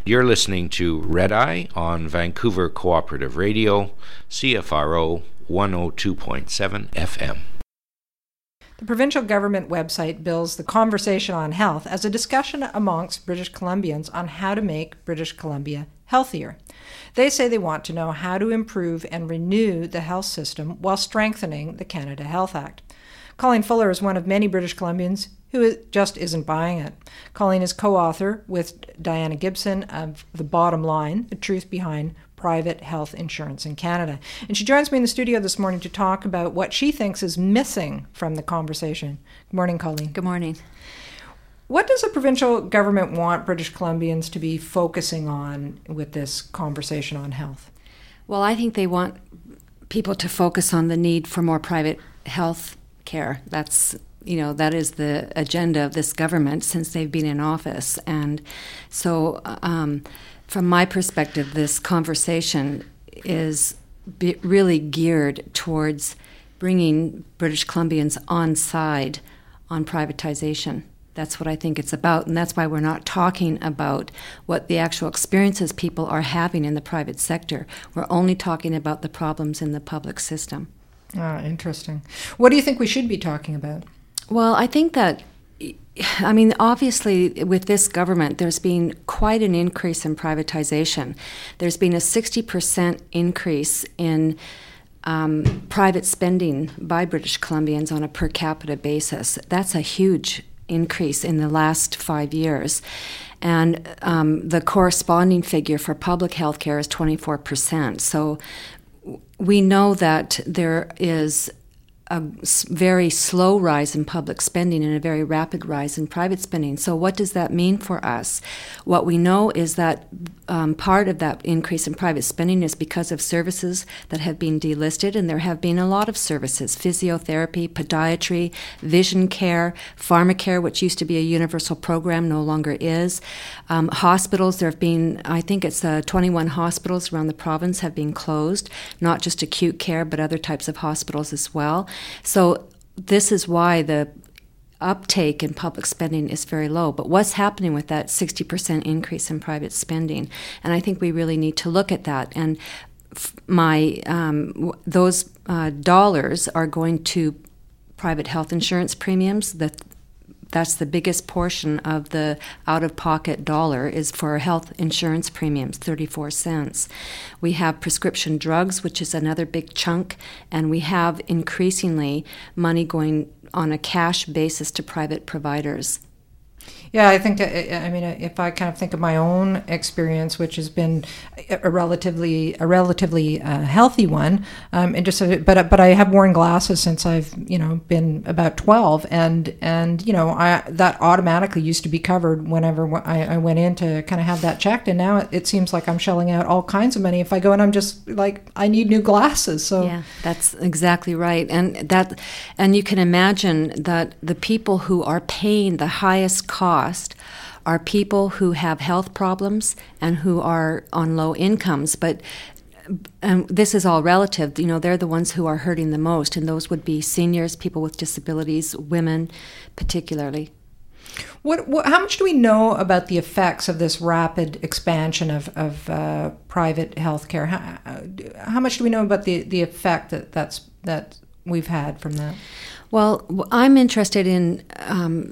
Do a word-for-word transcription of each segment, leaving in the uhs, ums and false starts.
You're listening to Red Eye on Vancouver Cooperative Radio, C F R O one oh two point seven F M. The provincial government website bills the conversation on health as a discussion amongst British Columbians on how to make British Columbia healthier. They say they want to know how to improve and renew the health system while strengthening the Canada Health Act. Colleen Fuller is one of many British Columbians who just isn't buying it. Colleen is co-author with Diana Gibson of The Bottom Line, The Truth Behind Private Health Insurance in Canada. And she joins me in the studio this morning to talk about what she thinks is missing from the conversation. Good morning, Colleen. Good morning. What does the provincial government want British Columbians to be focusing on with this conversation on health? Well, I think they want people to focus on the need for more private health care. That's You know, that is the agenda of this government since they've been in office. And so um, from my perspective, this conversation is be really geared towards bringing British Columbians on side on privatization. That's what I think it's about, and that's why we're not talking about what the actual experiences people are having in the private sector. We're only talking about the problems in the public system. Ah, interesting. What do you think we should be talking about? Well, I think that, I mean, obviously with this government, there's been quite an increase in privatization. There's been a sixty percent increase in um, private spending by British Columbians on a per capita basis. That's a huge increase in the last five years. And um, the corresponding figure for public health care is twenty-four percent. So we know that there is a very slow rise in public spending and a very rapid rise in private spending. So what does that mean for us? What we know is that um, part of that increase in private spending is because of services that have been delisted, and there have been a lot of services: physiotherapy, podiatry, vision care, pharmacare, which used to be a universal program, no longer is. Um, hospitals, there have been, I think it's uh, twenty-one hospitals around the province have been closed, not just acute care, but other types of hospitals as well. So this is why the uptake in public spending is very low. But what's happening with that sixty percent increase in private spending? And I think we really need to look at that. And f- my um, those uh, dollars are going to private health insurance premiums. That That's the biggest portion of the out-of-pocket dollar is for health insurance premiums, thirty-four cents. We have prescription drugs, which is another big chunk, and we have increasingly money going on a cash basis to private providers. Yeah, I think, I mean, if I kind of think of my own experience, which has been a relatively a relatively uh, healthy one, um, and just but but I have worn glasses since I've you know been about twelve, and and you know I that automatically used to be covered whenever I, I went in to kind of have that checked, and now it, it seems like I'm shelling out all kinds of money if I go and I'm just like I need new glasses. So yeah, that's exactly right, and that and you can imagine that the people who are paying the highest cost are people who have health problems and who are on low incomes. But um, this is all relative. You know, they're the ones who are hurting the most, and those would be seniors, people with disabilities, women particularly. What, what, how much do we know about the effects of this rapid expansion of, of uh, private health care? How, how much do we know about the, the effect that, that's, that we've had from that? Well, I'm interested in um,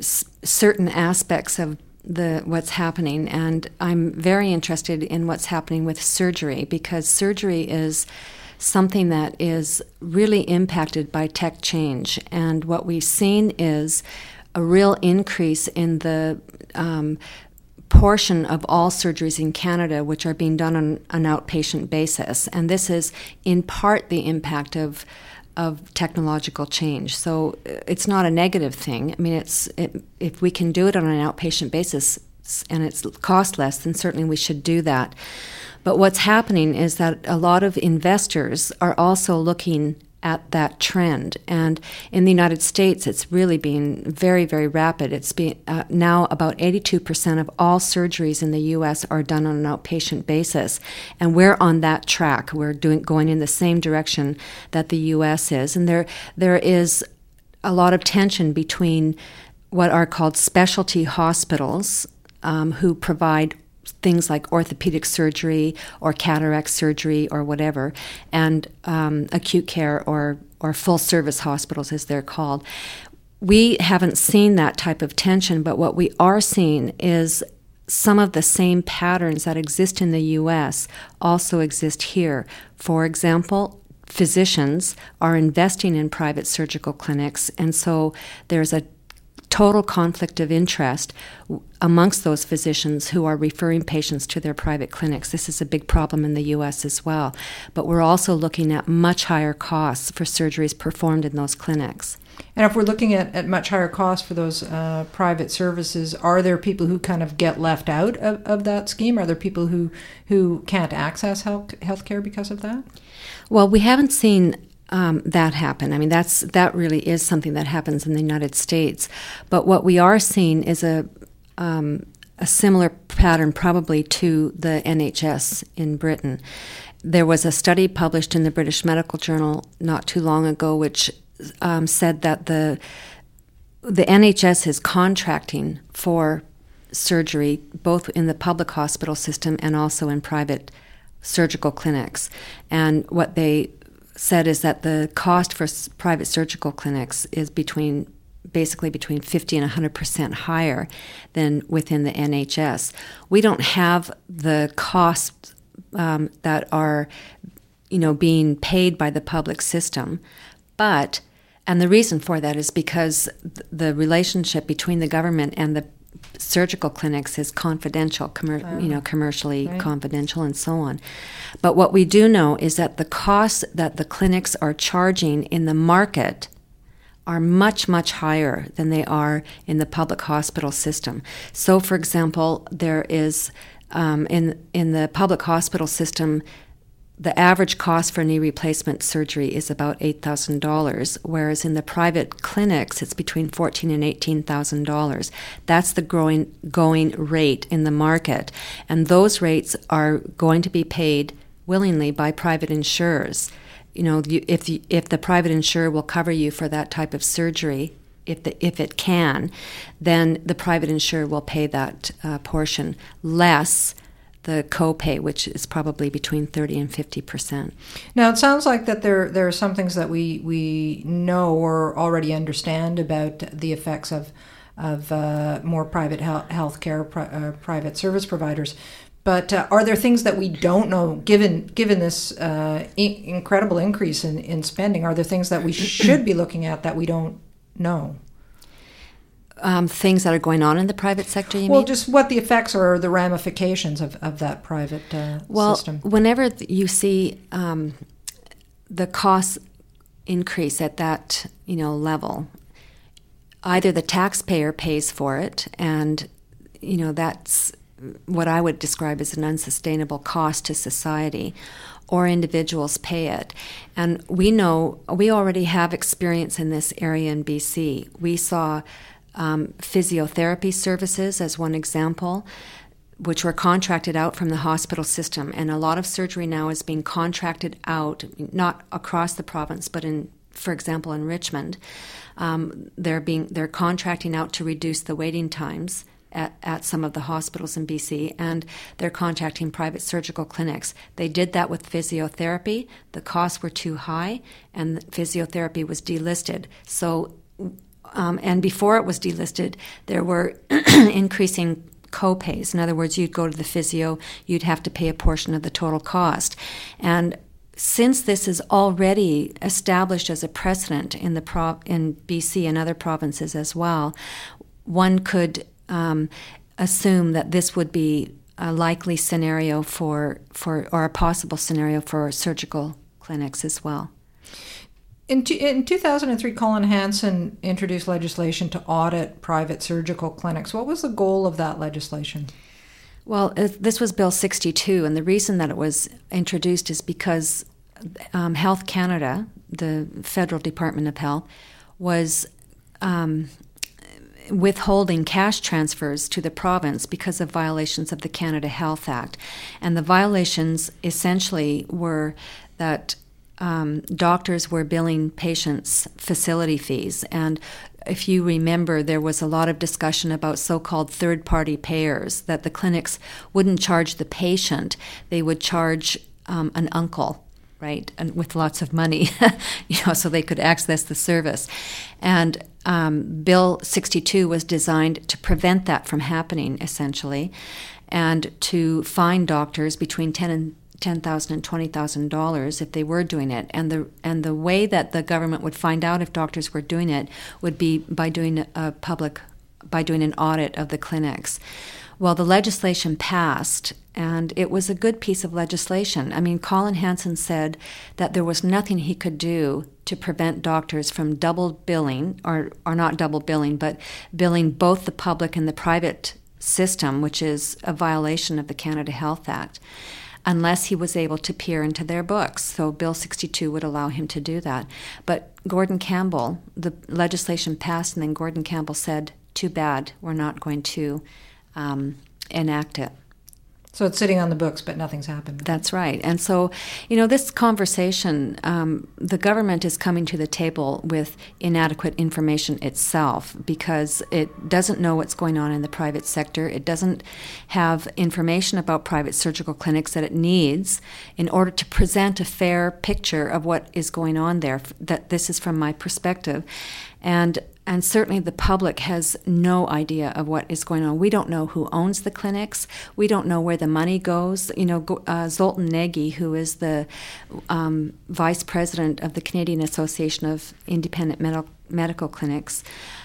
certain aspects of the what's happening, and I'm very interested in what's happening with surgery, because surgery is something that is really impacted by tech change, and what we've seen is a real increase in the um, portion of all surgeries in Canada which are being done on an outpatient basis, and this is in part the impact of of technological change. So it's not a negative thing. I mean, it's it, if we can do it on an outpatient basis and it's cost less, then certainly we should do that. But what's happening is that a lot of investors are also looking at that trend. And in the United States, it's really been very, very rapid. It's been uh, now about eighty-two percent of all surgeries in the U S are done on an outpatient basis. And we're on that track. We're doing going in the same direction that the U S is. And there there is a lot of tension between what are called specialty hospitals, um, who provide things like orthopedic surgery or cataract surgery or whatever, and um, acute care or, or full-service hospitals, as they're called. We haven't seen that type of tension, but what we are seeing is some of the same patterns that exist in the U S also exist here. For example, physicians are investing in private surgical clinics, and so there's a total conflict of interest amongst those physicians who are referring patients to their private clinics. This is a big problem in the U S as well. But we're also looking at much higher costs for surgeries performed in those clinics. And if we're looking at, at much higher costs for those uh, private services, are there people who kind of get left out of, of that scheme? Are there people who, who can't access health healthcare because of that? Well, we haven't seen Um, that happen. I mean, that's that really is something that happens in the United States. But what we are seeing is a um, a similar pattern probably to the N H S in Britain. There was a study published in the British Medical Journal not too long ago which um, said that the the N H S is contracting for surgery both in the public hospital system and also in private surgical clinics. And what they said is that the cost for s- private surgical clinics is between basically between fifty and one hundred percent higher than within the N H S. We don't have the costs um, that are, you know, being paid by the public system, but, and the reason for that is because th- the relationship between the government and the surgical clinics is confidential, commer- oh, you know, commercially right. confidential and so on. But what we do know is that the costs that the clinics are charging in the market are much, much higher than they are in the public hospital system. So, for example, there is, um, in in the public hospital system, the average cost for knee replacement surgery is about eight thousand dollars, whereas in the private clinics, it's between fourteen thousand dollars and eighteen thousand dollars. That's the growing going rate in the market. And those rates are going to be paid willingly by private insurers. You know, you, if, the, if the private insurer will cover you for that type of surgery, if, the, if it can, then the private insurer will pay that uh, portion less the copay, which is probably between thirty and fifty percent. Now, it sounds like that there there are some things that we, we know or already understand about the effects of of uh, more private health healthcare, pri- uh, private service providers. But uh, are there things that we don't know, given given this uh, in- incredible increase in, in spending? Are there things that we should be looking at that we don't know? Um, things that are going on in the private sector, you well, mean? Well, just what the effects or the ramifications of, of that private uh, well, system. Well, whenever you see um, the costs increase at that, you know, level, either the taxpayer pays for it, and, you know, that's what I would describe as an unsustainable cost to society, or individuals pay it. And we know, we already have experience in this area in B C. We saw Um, physiotherapy services as one example, which were contracted out from the hospital system. And a lot of surgery now is being contracted out, not across the province, but in, for example, in Richmond. Um, they're being they're contracting out to reduce the waiting times at, at some of the hospitals in B C, and they're contracting private surgical clinics. They did that with physiotherapy. The costs were too high, and physiotherapy was delisted. So Um, and before it was delisted, there were increasing co-pays. In other words, you'd go to the physio, you'd have to pay a portion of the total cost. And since this is already established as a precedent in the pro- in B C and other provinces as well, one could um, assume that this would be a likely scenario for, for, or a possible scenario for surgical clinics as well. In, t- in two thousand three, Colin Hanson introduced legislation to audit private surgical clinics. What was the goal of that legislation? Well, uh, this was Bill sixty-two, and the reason that it was introduced is because um, Health Canada, the federal Department of Health, was um, withholding cash transfers to the province because of violations of the Canada Health Act. And the violations essentially were that Um, doctors were billing patients facility fees, and if you remember, there was a lot of discussion about so-called third-party payers, that the clinics wouldn't charge the patient, they would charge um, an uncle, right, and with lots of money, you know, so they could access the service. And um, Bill sixty-two was designed to prevent that from happening, essentially, and to fine doctors between ten and ten thousand and twenty thousand dollars if they were doing it. And the and the way that the government would find out if doctors were doing it would be by doing a public, by doing an audit of the clinics. Well, the legislation passed, and it was a good piece of legislation. I mean, Colin Hansen said that there was nothing he could do to prevent doctors from double billing, or, or not double billing, but billing both the public and the private system, which is a violation of the Canada Health Act, unless he was able to peer into their books. So Bill sixty-two would allow him to do that. But Gordon Campbell, the legislation passed, and then Gordon Campbell said, too bad, we're not going to um, enact it. So it's sitting on the books, but nothing's happened. That's right. And so, you know, this conversation, um, the government is coming to the table with inadequate information itself, because it doesn't know what's going on in the private sector. It doesn't have information about private surgical clinics that it needs in order to present a fair picture of what is going on there. That this is from my perspective. And And certainly the public has no idea of what is going on. We don't know who owns the clinics. We don't know where the money goes. You know, uh, Zoltan Nagy, who is the um, vice president of the Canadian Association of Independent Medical, Medical Clinics,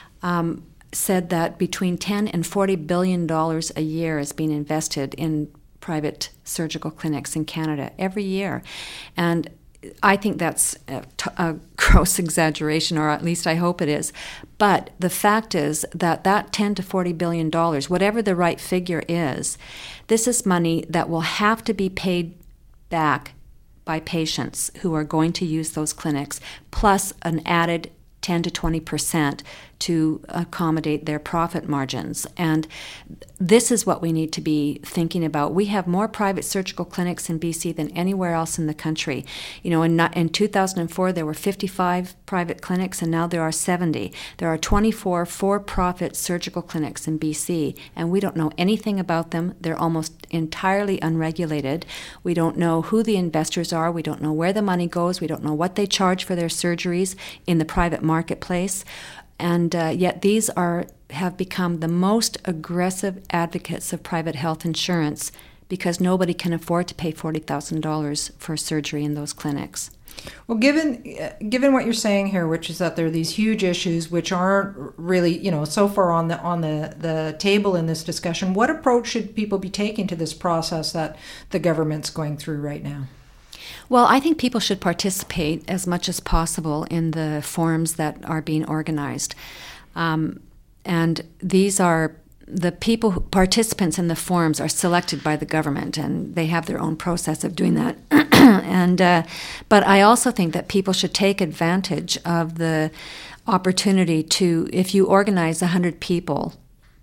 um, said that between ten and forty billion dollars a year is being invested in private surgical clinics in Canada every year. And I think that's a, a gross exaggeration, or at least I hope it is. But the fact is that that ten to forty billion dollars, whatever the right figure is, this is money that will have to be paid back by patients who are going to use those clinics, plus an added ten to twenty percent to accommodate their profit margins. And this is what we need to be thinking about. We have more private surgical clinics in B C than anywhere else in the country. You know, in, in two thousand four, there were fifty-five private clinics, and now there are seventy. There are twenty-four for-profit surgical clinics in B C, and we don't know anything about them. They're almost entirely unregulated. We don't know who the investors are. We don't know where the money goes. We don't know what they charge for their surgeries in the private marketplace. And uh, yet these are have become the most aggressive advocates of private health insurance, because nobody can afford to pay forty thousand dollars for surgery in those clinics. Well, given uh, given what you're saying here, which is that there are these huge issues which aren't really, you know, so far on the on the, the table in this discussion, what approach should people be taking to this process that the government's going through right now? Well, I think people should participate as much as possible in the forums that are being organized. Um, and these are the people, who, participants in the forums are selected by the government, and they have their own process of doing that. and uh, But I also think that people should take advantage of the opportunity to, if you organize one hundred people,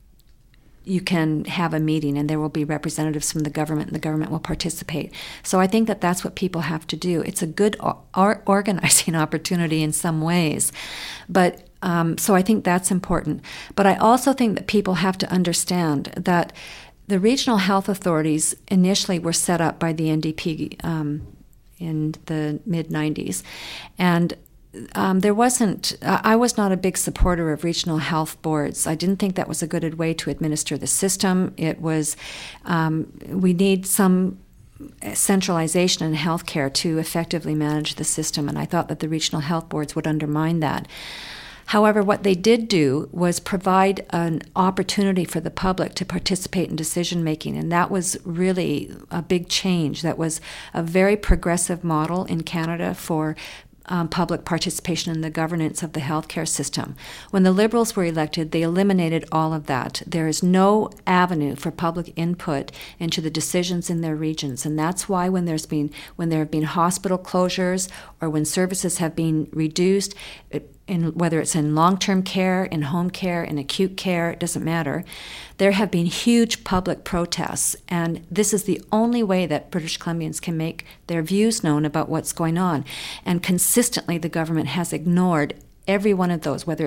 you can have a meeting and there will be representatives from the government, and the government will participate. So I think that that's what people have to do. It's a good or- organizing opportunity in some ways. But um, so I think that's important. But I also think that people have to understand that the regional health authorities initially were set up by the N D P um, in the mid nineties. And Um, there wasn't, I was not a big supporter of regional health boards. I didn't think that was a good way to administer the system. It was, um, we need some centralization in healthcare to effectively manage the system, and I thought that the regional health boards would undermine that. However, what they did do was provide an opportunity for the public to participate in decision-making, and that was really a big change. That was a very progressive model in Canada for Um, public participation in the governance of the healthcare system. When the Liberals were elected, they eliminated all of that. There is no avenue for public input into the decisions in their regions, and that's why when there's been when there have been hospital closures or when services have been reduced, it, in, whether it's in long-term care, in home care, in acute care, it doesn't matter, there have been huge public protests, and this is the only way that British Columbians can make their views known about what's going on. And consistently the government has ignored every one of those, whether it's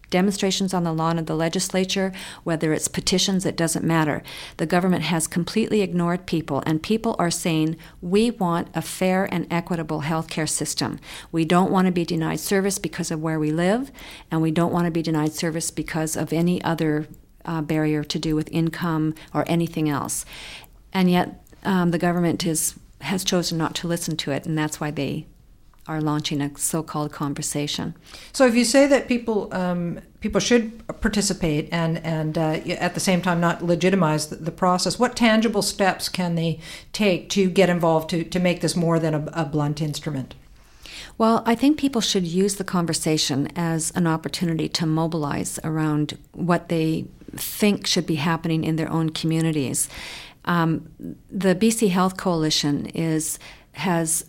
demonstrations on the lawn of the legislature, whether it's petitions, it doesn't matter. The government has completely ignored people, and people are saying, we want a fair and equitable healthcare system. We don't want to be denied service because of where we live, and we don't want to be denied service because of any other uh, barrier to do with income or anything else. And yet um, the government is has chosen not to listen to it, and that's why they are launching a so-called conversation. So if you say that people um, people should participate and, and uh, at the same time not legitimize the, the process, what tangible steps can they take to get involved to, to make this more than a, a blunt instrument? Well, I think people should use the conversation as an opportunity to mobilize around what they think should be happening in their own communities. Um, the B C Health Coalition is has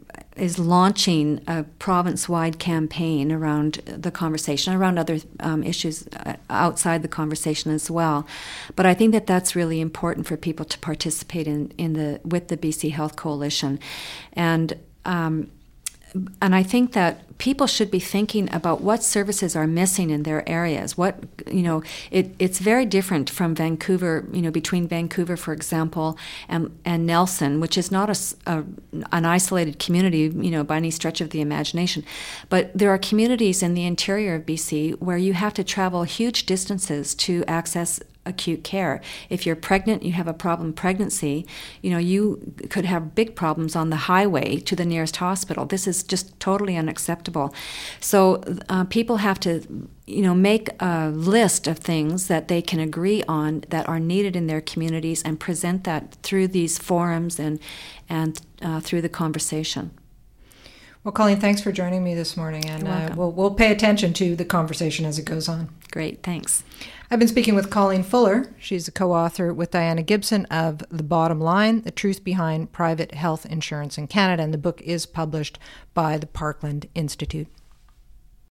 is launching a province-wide campaign around the conversation, around other um, issues outside the conversation as well. But I think that that's really important for people to participate in, in the with the B C Health Coalition, and um, and I think that people should be thinking about what services are missing in their areas. What, you know, it, it's very different from Vancouver, you know, between Vancouver, for example, and, and Nelson, which is not a, a, an isolated community, you know, by any stretch of the imagination. But there are communities in the interior of B C where you have to travel huge distances to access acute care. If you're pregnant, you have a problem pregnancy, you know, you could have big problems on the highway to the nearest hospital. This is just totally unacceptable. So uh, people have to, you know, make a list of things that they can agree on that are needed in their communities and present that through these forums and, and uh, through the conversation. Well, Colleen, thanks for joining me this morning, and uh, we'll, we'll pay attention to the conversation as it goes on. Great, thanks. I've been speaking with Colleen Fuller. She's a co-author with Diana Gibson of The Bottom Line, The Truth Behind Private Health Insurance in Canada, and the book is published by the Parkland Institute.